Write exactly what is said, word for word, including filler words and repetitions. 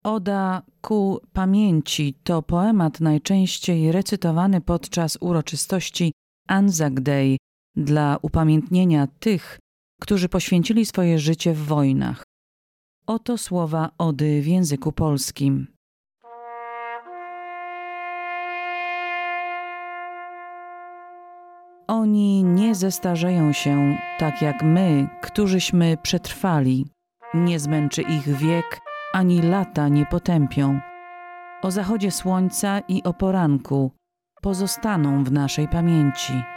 Oda ku pamięci to poemat najczęściej recytowany podczas uroczystości Anzac Day dla upamiętnienia tych, którzy poświęcili swoje życie w wojnach. Oto słowa ody w języku polskim. Oni nie zestarzeją się tak jak my, którzyśmy przetrwali. Nie zmęczy ich wiek, ani lata nie potępią. O zachodzie słońca i o poranku pozostaną w naszej pamięci.